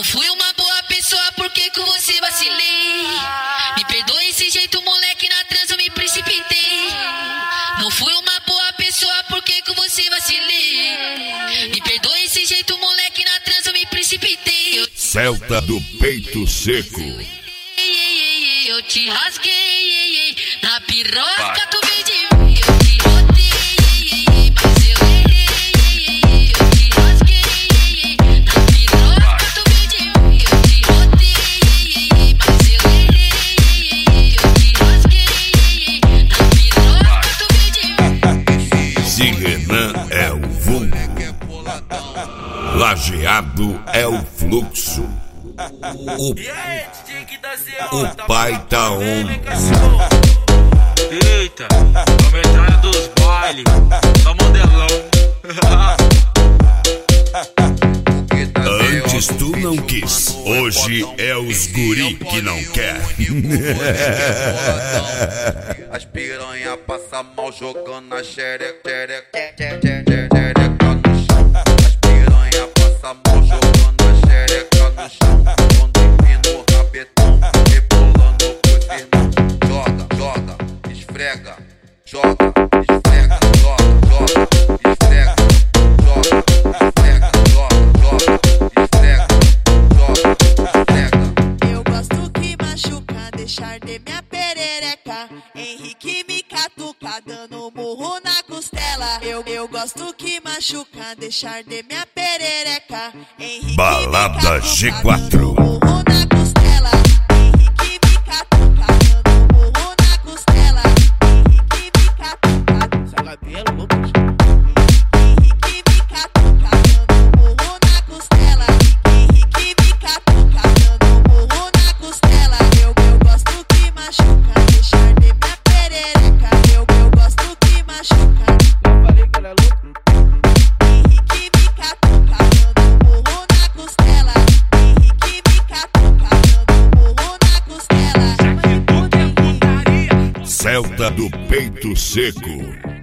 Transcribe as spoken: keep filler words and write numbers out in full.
fui uma boa pessoa porque com você vacilei. Me perdoe esse jeito, moleque, na trans eu me precipitei. Não fui uma boa pessoa porque com você vacilei. Me perdoe esse jeito, moleque, na trans eu me precipitei. Eu... Celta do peito seco. Eu te rasguei na piroca, tu veio de mim. Eu te rodei, mas eu errei. Eu te rasguei na piroca, tu veio de mim. Eu te rodei, mas eu errei. Eu te rasguei na piroca, tu veio de mim. Se Renan é o vulgo, Lajeado é o fluxo. O, o pai tá on. Eita, a metralha dos bailes, só modelão. Antes tu não quis, hoje é os guri que não quer. As piranha passa mal jogando na xereca, xereca, as piranha passa mal jogando na xereca no chão. Quando empina o rabetão, rebolando pros irmãos. Joga, joga, esfrega, joga, esfrega, joga, joga, esfrega, joga, esfrega, joga, joga, esfrega, joga, esfrega. Eu gosto que machuca, deixar de minha perereca. Henrique me catuca, dando murro na costela. Eu, eu gosto que machuca, deixar de minha perereca. Henrique Balada G quatro. dando murro na costela. Henrique me catuca, dando murro na costela. Henrique me catuca. Seu cabelo, Lucas. Henrique me catuca, dando murro na costela. Henrique me catuca, dando murro na costela. Eu, eu gosto que machuca, deixar de minha perereca. Eu, eu gosto que machuca. Eu falei que era louco. Henrique me catuca, dando murro na costela. Henrique me catuca, dando murro na costela. Celta do peito seco.